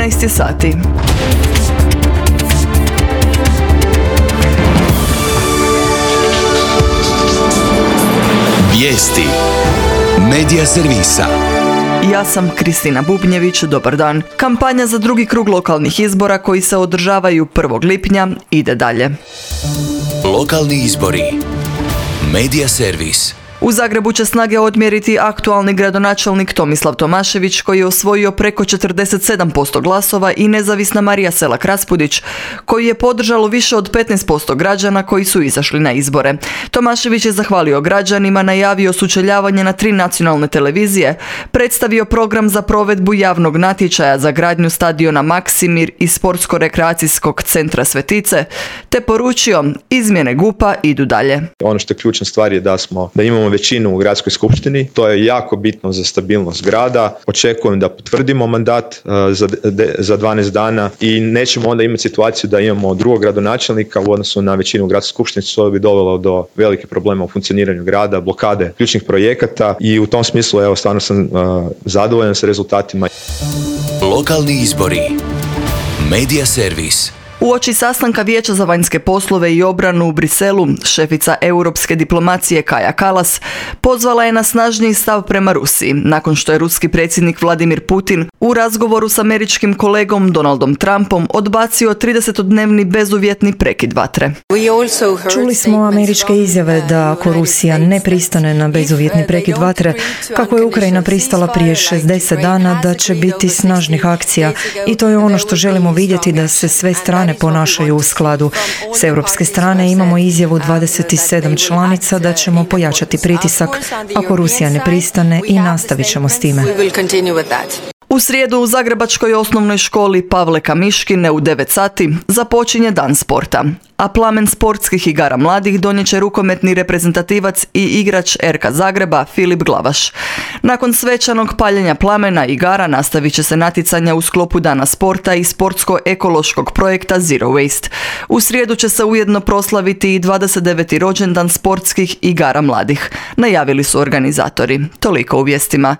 13 sati. Vijesti Medija servisa. Ja sam Kristina Bubnjević, dobar dan. Kampanja za drugi krug lokalnih izbora koji se održavaju 1. lipnja ide dalje. Lokalni izbori. Medija servis. U Zagrebu će snage odmjeriti aktualni gradonačelnik Tomislav Tomašević koji je osvojio preko 47% glasova i nezavisna Marija Selak Raspudić koju je podržalo više od 15% građana koji su izašli na izbore. Tomašević je zahvalio građanima, najavio sučeljavanje na 3 nacionalne televizije, predstavio program za provedbu javnog natječaja za gradnju stadiona Maksimir i sportsko-rekreacijskog centra Svetice, te poručio izmjene GUP-a idu dalje. Ono što je ključna stvar je da imamo većinu u gradskoj skupštini. To je jako bitno za stabilnost grada. Očekujem da potvrdimo mandat za 12 dana i nećemo onda imati situaciju da imamo drugog gradonačelnika u odnosu na većinu u gradskoj skupštini, što bi dovelo do velikih problema u funkcioniranju grada, blokade ključnih projekata i u tom smislu evo stvarno sam zadovoljan sa rezultatima. Lokalni izbori. Medija servis. Uoči sastanka Vijeća za vanjske poslove i obranu u Briselu, šefica europske diplomacije Kaja Kallas pozvala je na snažniji stav prema Rusiji, nakon što je ruski predsjednik Vladimir Putin u razgovoru s američkim kolegom Donaldom Trumpom odbacio 30-dnevni bezuvjetni prekid vatre. Čuli smo američke izjave da ako Rusija ne pristane na bezuvjetni prekid vatre, kako je Ukrajina pristala prije 60 dana, da će biti snažnih akcija i to je ono što želimo vidjeti, da se sve strane ponašaju u skladu. S europske strane imamo izjavu 27 članica da ćemo pojačati pritisak ako Rusija ne pristane i nastavit ćemo s time. U srijedu u Zagrebačkoj osnovnoj školi Pavle Kamiškine u 9 sati započinje dan sporta, a plamen sportskih igara mladih donijet će rukometni reprezentativac i igrač RK Zagreba Filip Glavaš. Nakon svečanog paljenja plamena igara nastavit će se natjecanja u sklopu dana sporta i sportsko-ekološkog projekta Zero Waste. U srijedu će se ujedno proslaviti i 29. rođendan sportskih igara mladih, najavili su organizatori. Toliko u vijestima.